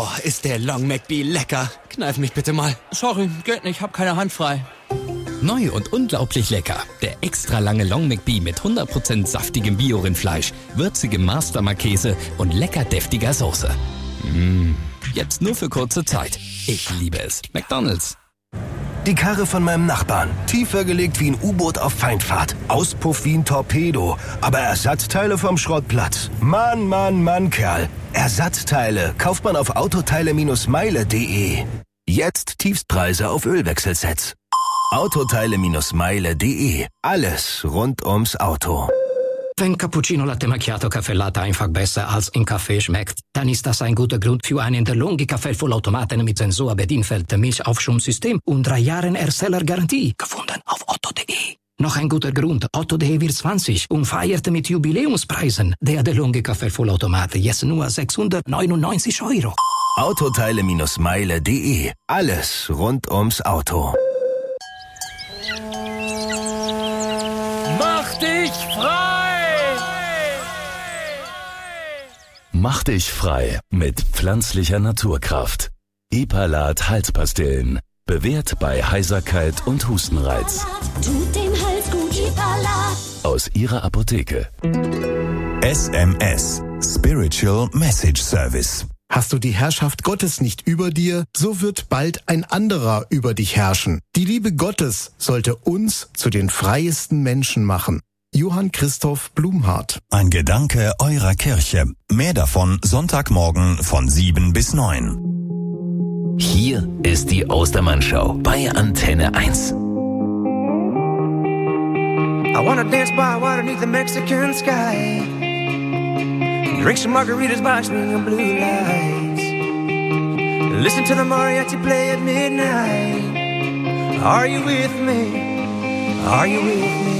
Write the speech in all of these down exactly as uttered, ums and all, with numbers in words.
Oh, ist der Long McBee lecker. Kneif mich bitte mal. Sorry, geht nicht, hab keine Hand frei. Neu und unglaublich lecker. Der extra lange Long McBee mit hundert Prozent saftigem Bio-Rindfleisch, würzigem Mastermark-Käse und lecker deftiger Soße. Mmh, jetzt nur für kurze Zeit. Ich liebe es. McDonald's. Die Karre von meinem Nachbarn. Tiefer gelegt wie ein U-Boot auf Feindfahrt. Auspuff wie ein Torpedo. Aber Ersatzteile vom Schrottplatz. Mann, Mann, Mann, Kerl. Ersatzteile kauft man auf autoteile Meile punkt de. Jetzt Tiefstpreise auf Ölwechselsets. autoteile Meile punkt de. Alles rund ums Auto. Wenn Cappuccino Latte Macchiato Kaffee Latte einfach besser als im Kaffee schmeckt, dann ist das ein guter Grund für einen DeLonghi Kaffeevollautomaten mit Sensor, Bedienfeld, Milchaufschwungssystem und drei Jahren Erstellergarantie. Gefunden auf otto punkt de. Noch ein guter Grund, otto punkt de wird zwanzig und feiert mit Jubiläumspreisen. Der DeLonghi Kaffeevollautomat jetzt nur sechshundertneunundneunzig Euro. autoteile Meile punkt de. Alles rund ums Auto. Mach dich frei! Mach dich frei mit pflanzlicher Naturkraft. Epalat Halspastillen. Bewährt bei Heiserkeit und Hustenreiz. Tut dem Hals gut, Epalat. Aus Ihrer Apotheke. S M S. Spiritual Message Service. Hast du die Herrschaft Gottes nicht über dir, so wird bald ein anderer über dich herrschen. Die Liebe Gottes sollte uns zu den freiesten Menschen machen. Johann Christoph Blumhardt. Ein Gedanke eurer Kirche. Mehr davon Sonntagmorgen von sieben bis neun. Hier ist die Ostermann-Show bei Antenne eins. I wanna dance by water beneath the Mexican sky. Drink some margaritas by swinging blue lights. Listen to the mariachi play at midnight. Are you with me? Are you with me?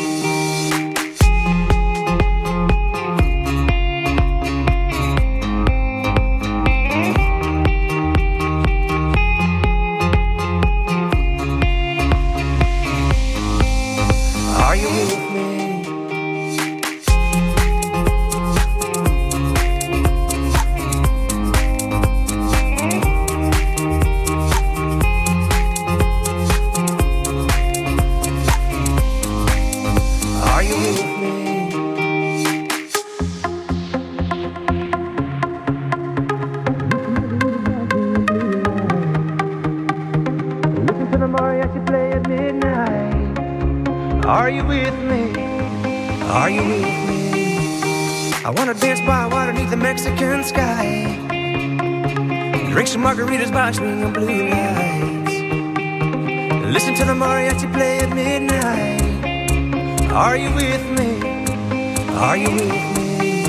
Are you with me? Are you with me? I wanna dance by water beneath the Mexican sky. Drink some margaritas by swinging blue lights. Listen to the mariachi play at midnight. Are you with me? Are you with me?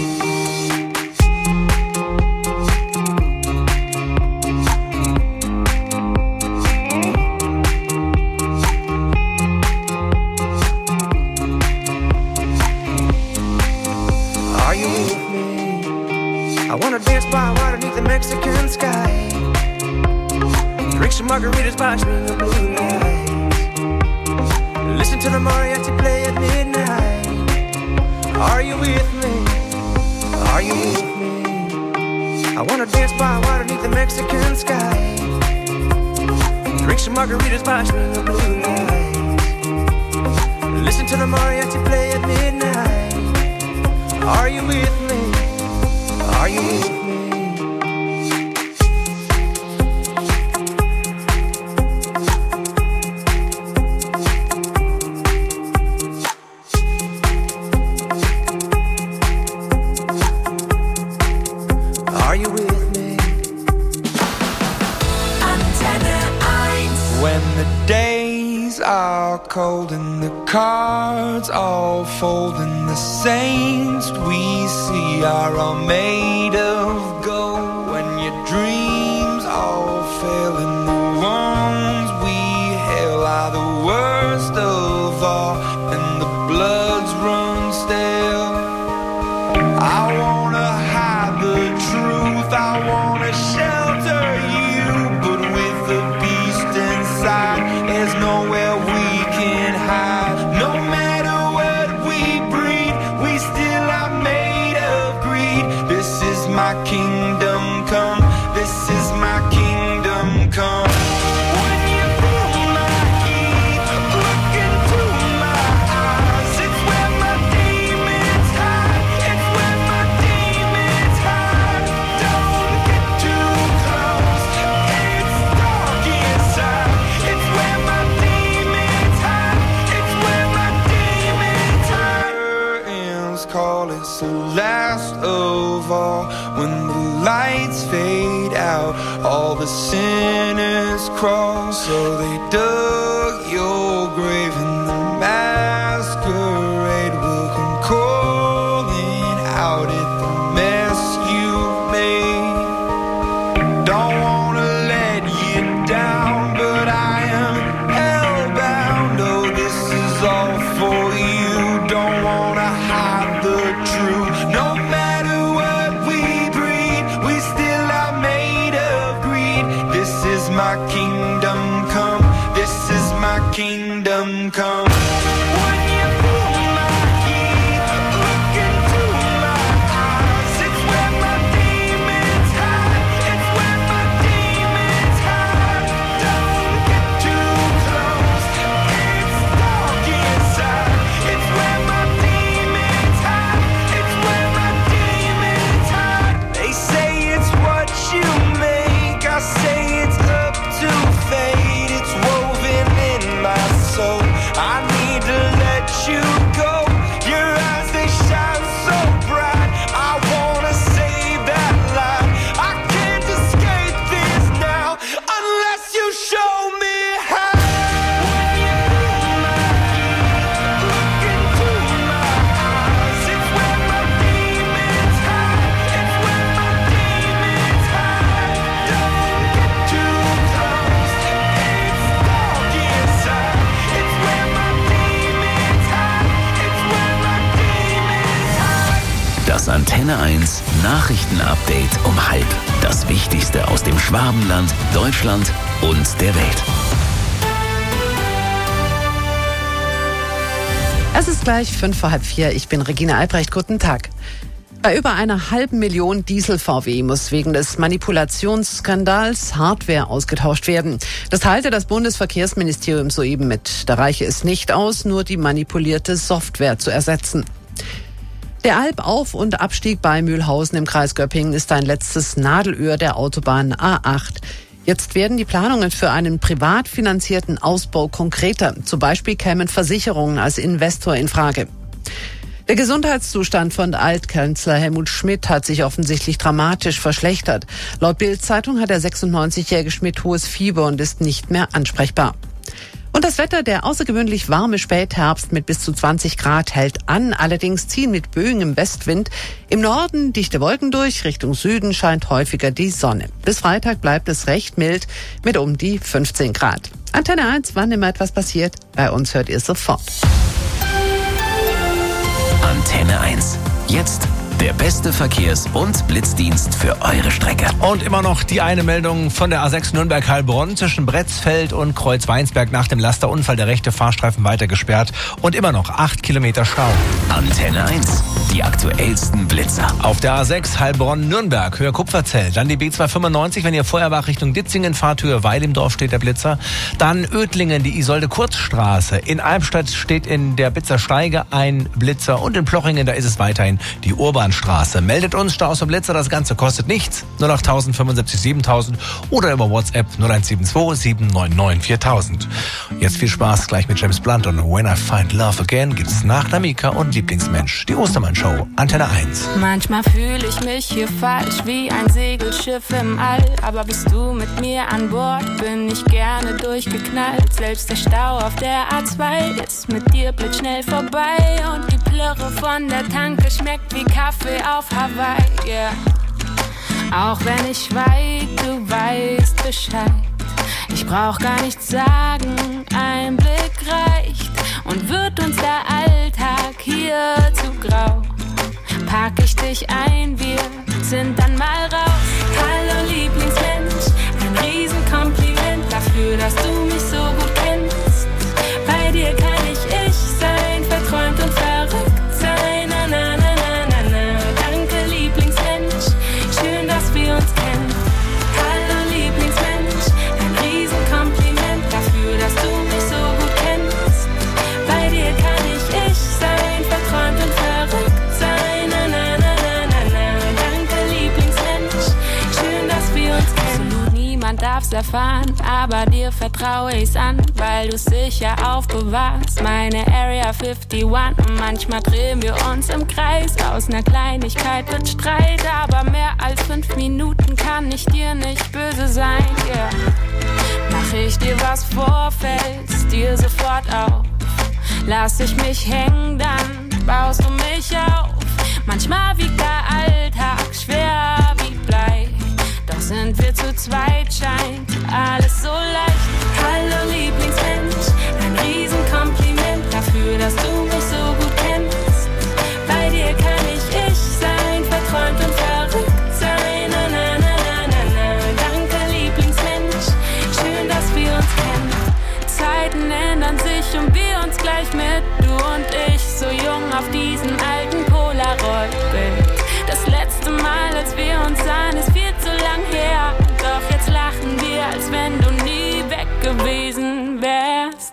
Mexican sky. Drink some margaritas by swinging blue lights. Listen to the mariachi play at midnight. Are you with me? Are you with me? I wanna dance by water beneath the Mexican sky. Drink some margaritas by swinging blue lights. Listen to the mariachi play at midnight. Are you with me? Are you with me? Cold and the cards all fold and the saints we see are all made of gold. When your dreams all fail and the ones we hail are the worst of all and the bloods run stale. I wanna hide the truth, I wanna shelter you, but with the beast inside there's nowhere we can hide. No matter what we breed, we still are made of greed. This is my fall. When the lights fade out, all the sinners crawl. So they dug your grave and the masquerade will come calling out at the mess you made. Don't wanna let you down, but I am hellbound. Oh, this is all for you. Don't wanna hide the truth. No matter what we breed, we still are made of greed. This is my kingdom come. This is my kingdom come. When you pull my key, look into my eyes. It's where my demons hide. It's where my demons hide. Don't get too close. It's dark inside. It's where my demons hide. It's where my demons hide. They say it's what you make. I say it's up to fate. It's woven in my soul. I need to let you go. Your eyes, they shine so bright. I wanna save that light. I can't escape this now unless you show me how. When you pull my key, look into my eyes. It's where my demons hide. It's where my demons hide. Don't get too close. It's dark inside. It's where my demons hide. It's where my demons hide. Das Antenne eins Nachrichtenupdate um halb. Das Wichtigste aus dem Schwabenland, Deutschland und der Welt. Es ist gleich fünf vor halb vier. Ich bin Regina Albrecht. Guten Tag. Bei über einer halben Million Diesel-V W muss wegen des Manipulationsskandals Hardware ausgetauscht werden. Das teilte das Bundesverkehrsministerium soeben mit. Da reiche es nicht aus, nur die manipulierte Software zu ersetzen. Der Albauf- und Abstieg bei Mühlhausen im Kreis Göppingen ist ein letztes Nadelöhr der Autobahn A acht. Jetzt werden die Planungen für einen privat finanzierten Ausbau konkreter. Zum Beispiel kämen Versicherungen als Investor in Frage. Der Gesundheitszustand von Altkanzler Helmut Schmidt hat sich offensichtlich dramatisch verschlechtert. Laut Bild-Zeitung hat der sechsundneunzigjährige Schmidt hohes Fieber und ist nicht mehr ansprechbar. Und das Wetter, der außergewöhnlich warme Spätherbst mit bis zu zwanzig Grad hält an. Allerdings ziehen mit Böen im Westwind im Norden dichte Wolken durch. Richtung Süden scheint häufiger die Sonne. Bis Freitag bleibt es recht mild mit um die fünfzehn Grad. Antenne eins, wann immer etwas passiert, bei uns hört ihr sofort. Antenne eins. Jetzt der beste Verkehrs- und Blitzdienst für eure Strecke. Und immer noch die eine Meldung von der A sechs Nürnberg-Heilbronn zwischen Bretzfeld und Kreuzweinsberg nach dem Lasterunfall. Der rechte Fahrstreifen weiter gesperrt und immer noch acht Kilometer Stau. Antenne eins. Die aktuellsten Blitzer. Auf der A sechs Heilbronn-Nürnberg, Höhe Kupferzell. Dann die B zweihundertfünfundneunzig, wenn ihr Feuerbach Richtung Ditzingen fahrt, Höhe Weil im Dorf steht der Blitzer. Dann Ödlingen, die Isolde-Kurzstraße. In Albstadt steht in der Blitzersteige ein Blitzer. Und in Plochingen, da ist es weiterhin die Urban Straße. Meldet uns Staus und Blitzer, das Ganze kostet nichts. null acht null null fünfundsiebzig siebentausend oder über WhatsApp null eins sieben zwei sieben neun neun viertausend. Jetzt viel Spaß gleich mit James Blunt und When I Find Love Again gibt's nach Namika und Lieblingsmensch. Die Ostermann-Show, Antenne eins. Manchmal fühle ich mich hier falsch wie ein Segelschiff im All. Aber bist du mit mir an Bord, bin ich gerne durchgeknallt. Selbst der Stau auf der A zwei ist mit dir blitzschnell vorbei. Und die Plörre von der Tanke schmeckt wie Kaffee auf Hawaii, yeah. Auch wenn ich schweig, du weißt Bescheid. Ich brauch gar nichts sagen, ein Blick reicht. Und wird uns der Alltag hier zu grau, pack ich dich ein, wir sind dann mal raus. Hallo Lieblingsmensch, ein Riesenkompliment dafür, dass du mich so gut kennst. Bei dir kann ich ich sein, verträumt und verrückt sein, na na na. Schön, dass wir uns kennen. Hallo Lieblingsmensch, ein Riesenkompliment dafür, dass du mich so gut kennst. Bei dir kann ich ich sein, verträumt und verrückt sein. Na na na na na na. Danke Lieblingsmensch. niemand darf's erfahren, aber dir vertraue ich's an, weil du's sicher aufbewahrst. Meine Area einundfünfzig und manchmal drehen wir uns im Kreis. Aus ner Kleinigkeit wird Streit, aber mehr als fünf Minuten kann ich dir nicht böse sein, yeah. Mach ich dir was vor, fällst dir sofort auf. Lass ich mich hängen, dann baust du mich auf. Manchmal wiegt der Alltag schwer wie Blei, doch sind wir zu zweit, scheint alles so leicht. Hallo Lieblingsmensch, ein Riesenkompliment dafür, dass du mich so gut kennst. Bei dir kann ich ich sein, verträumt und verrückt sein. Na, na, na, na, na, na. Danke Lieblingsmensch, schön, dass wir uns kennen. Zeiten ändern sich und wir uns gleich mit, du und ich, so jung auf diesem alten Polaroid-Bild. Das letzte Mal, als wir uns sahen, ist viel zu lang her, doch jetzt lachen wir, als wenn du nie weg gewesen wärst.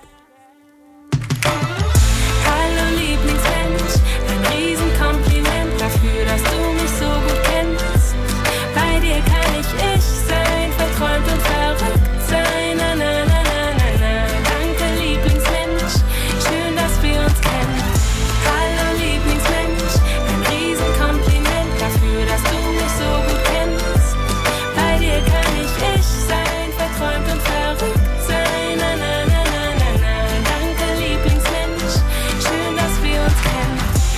Hallo Lieblingsmensch, ein Riesenkompliment dafür, dass du mich so gut kennst. Bei dir kann ich ich sein, verträumt und verrückt sein. Na, na, na, na, na, na. Danke Lieblingsmensch, schön, dass wir uns kennen. Hallo Lieblingsmensch, ein Riesenkompliment dafür, dass du mich so gut kennst. Bei dir kann ich ich sein, verträumt und verrückt sein. Na, na, na, na, na, na. Danke Lieblingsmensch, schön, dass wir uns kennen.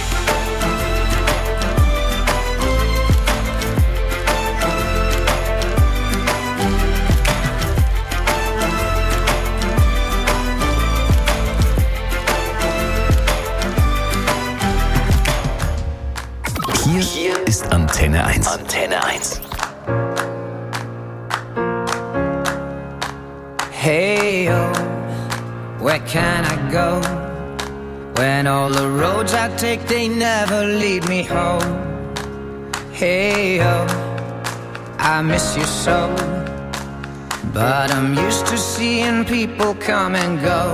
Hier ist Antenne eins. Antenne eins. Hey, oh, where can I go? When all the roads I take, they never lead me home. Hey, oh, I miss you so. But I'm used to seeing people come and go.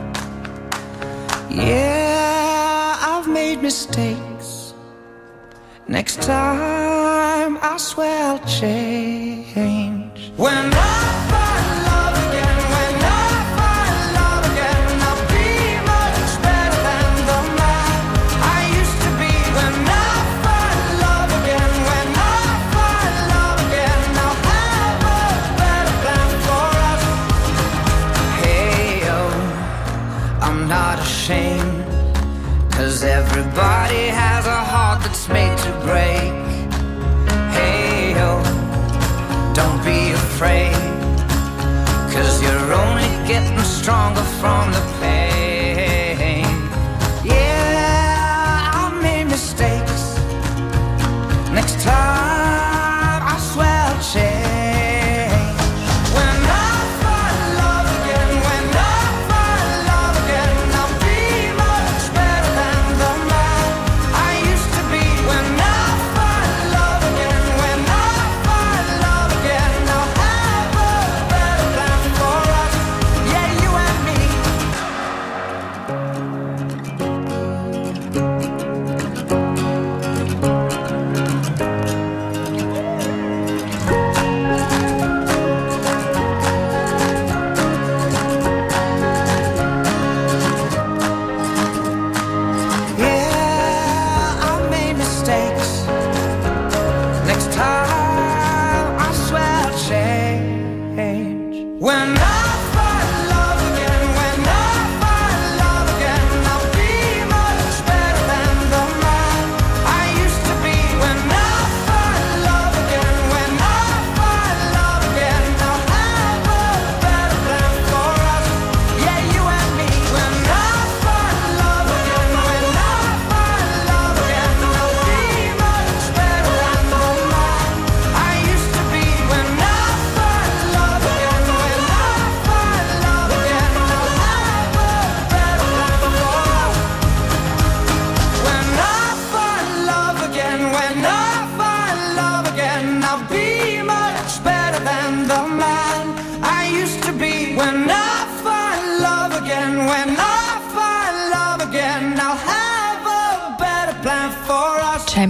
Yeah, I've made mistakes. Next time, I swear I'll change. When I find love again, when I find love again, I'll be much better than the man I used to be. When I find love again, when I find love again, I'll have a better plan for us. Hey, oh, I'm not ashamed, 'cause everybody has a heart that's made to break. Hey, oh, don't be afraid,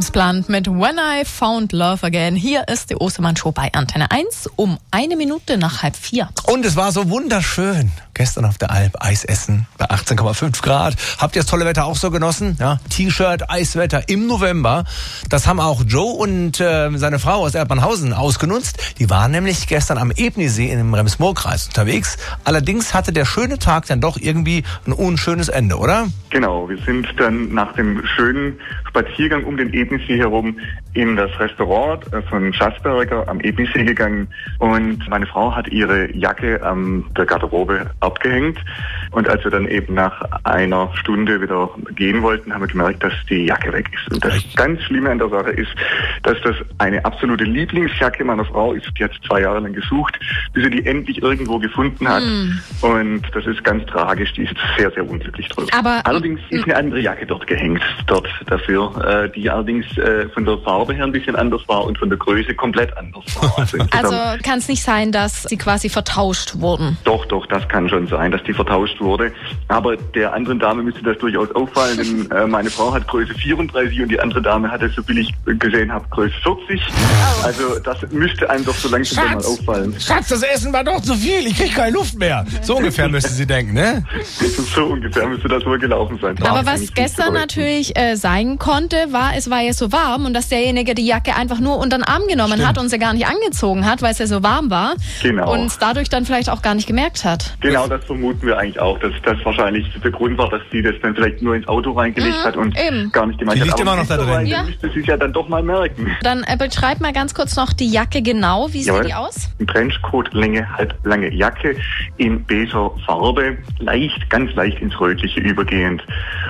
James Blunt mit When I Found Love Again. Hier ist die Ostermann-Show bei Antenne eins um eine Minute nach halb vier. Und es war so wunderschön. Gestern auf der Alp Eis essen bei achtzehn Komma fünf Grad. Habt ihr das tolle Wetter auch so genossen? Ja, T-Shirt, Eiswetter im November. Das haben auch Joe und äh, seine Frau aus Erdmannhausen ausgenutzt. Die waren nämlich gestern am Ebnisee im Rems-Murr-Kreis unterwegs. Allerdings hatte der schöne Tag dann doch irgendwie ein unschönes Ende, oder? Genau, wir sind dann nach dem schönen Spaziergang um den Ebnisee herum in das Restaurant von Schassberger am Ebnisee gegangen und meine Frau hat ihre Jacke an der Garderobe abgehängt und als wir dann eben nach einer Stunde wieder gehen wollten, haben wir gemerkt, dass die Jacke weg ist. Und das ganz Schlimme an der Sache ist, dass das eine absolute Lieblingsjacke meiner Frau ist. Die hat zwei Jahre lang gesucht, bis sie die endlich irgendwo gefunden hat. Mm. Und das ist ganz tragisch. Die ist sehr, sehr unglücklich drüber. Aber allerdings ist eine andere Jacke dort gehängt, dort dafür, äh, die allerdings äh, von der Farbe her ein bisschen anders war und von der Größe komplett anders war. Also, also kann es nicht sein, dass sie quasi vertauscht wurden? Doch, doch, das kann schon sein, dass die vertauscht wurde. Aber der anderen Dame müsste das durchaus auffallen, denn äh, meine Frau hat Größe vierunddreißig und die andere Dame hatte, so billig gesehen habe, Größe vierzig. Oh. Also das müsste einem doch so langsam mal auffallen. Schatz, das Essen war doch zu viel, ich krieg keine Luft mehr. So ungefähr müsste sie denken, ne? So ungefähr müsste das wohl gelaufen sein. Aber was gestern natürlich äh, sein konnte, war, es war ja so warm und dass derjenige die Jacke einfach nur unter den Arm genommen Stimmt. hat und sie gar nicht angezogen hat, weil es ja so warm war. Genau. Und dadurch dann vielleicht auch gar nicht gemerkt hat. Genau, das vermuten wir eigentlich auch, dass das wahrscheinlich der Grund war, dass sie das dann vielleicht nur ins Auto reingelegt mhm, hat und eben. gar nicht gemerkt die hat. Die liegt immer noch da drin. Ja. Müsste sie es ja dann doch mal merken. Dann äh, beschreib mal ganz kurz noch die Jacke genau. Wie Jawohl. sieht die aus? Ein Trenchcoat-Länge, halblange Jacke in beiger Farbe, leicht, ganz leicht ins Rötliche übergehend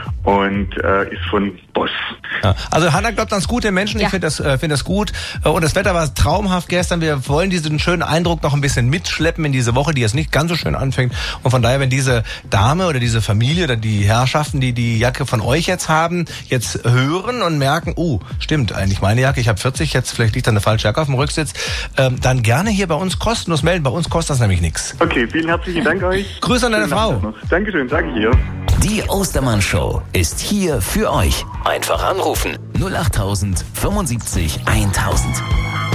und äh, ist von Boss. Ja, also Hannah glaubt ans gute Menschen, ja. Ich finde das, äh, find das gut. Und das Wetter war traumhaft gestern. Wir wollen diesen schönen Eindruck noch ein bisschen mitschleppen in diese Woche, die jetzt nicht ganz so schön anfängt. Und von daher, wenn diese Dame oder diese Familie oder die Herrschaften, die die Jacke von euch jetzt haben, jetzt hören und merken, oh, stimmt, eigentlich meine Jacke, ich habe vierzig, jetzt vielleicht liegt da eine falsche Jacke auf dem Rücksitz, ähm, dann gerne hier bei uns kostenlos melden. Bei uns kostet das nämlich nichts. Okay, vielen herzlichen Dank euch. Grüße an deine Frau. Dankeschön, sage ich hier. Die Ostermann Show ist hier für euch. Einfach anrufen null acht tausend fünfundsiebzig tausend.